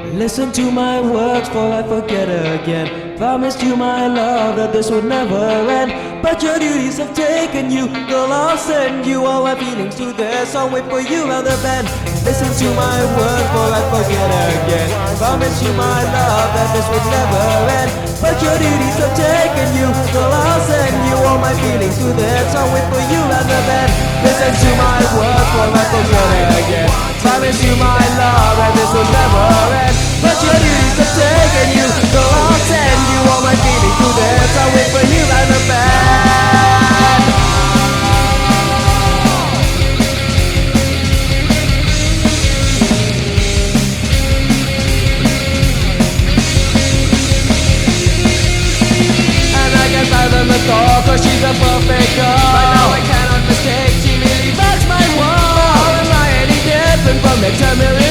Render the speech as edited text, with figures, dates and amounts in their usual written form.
Listen to my words, for I forget again. Promised you my love, that this would never end. But your duties have taken you. Girl, I'll send you all my feelings to this. I'll wait for you round the bend. Listen to my words, for I forget again. Promised you my love, that this would never end. But your duties have taken you. Girl, I'll send you all my feelings to this. I'll wait for you round the bend. Listen to my words, for I forget again. Promise you my love, and this will never end. But your duties have taken you, so I'll send you all my feelings to this. I'll wait for you round the bend. And I can fathom the thought, cause she's a perfect girl. But now I cannot mistake, she really that's my world. How am I any different from the temporary?